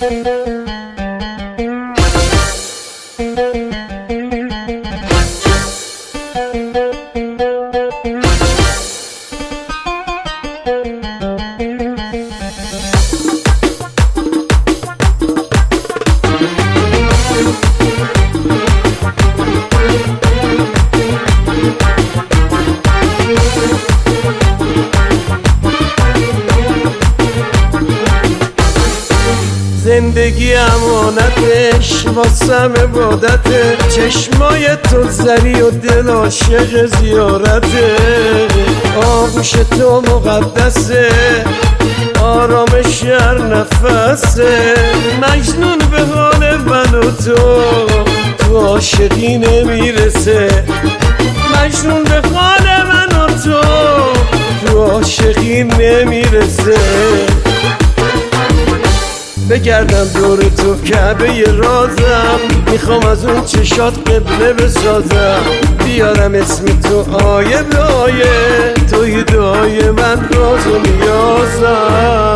زندگی امانتش واسم عبادته، چشمای تو زری و دل عاشق زیارته. آغوش تو مقدسه، آرامش هر نفسه. مجنون به حال من و تو عاشقی نمیرسه. مجنون به حال من و تو عاشقی نمیرسه. بگردم دور تو کعبه رازم، میخوام از اون چشات قبله بسازم. بیارم اسم تو آیه به آیه، توی دعای من راز و نیازم.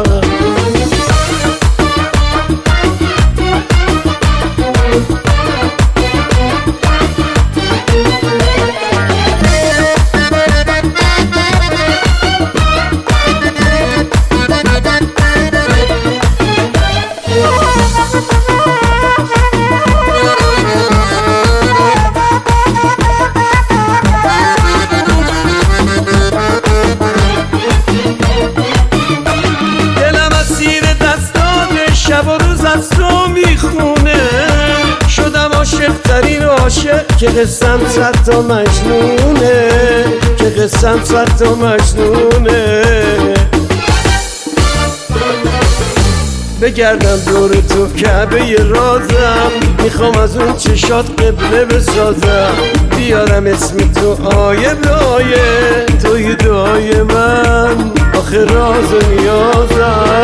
شب و روز از تو میخونه، شدم عاشق ترین عاشق که قصم صد تا مجنونه، که قصم صد تا مجنونه. بگردم دور تو کعبه رازم، میخوام از اون چشات قبله بسازم. بیارم اسم تو آیه به آیه، توی دعای من آخه راز و نیازم.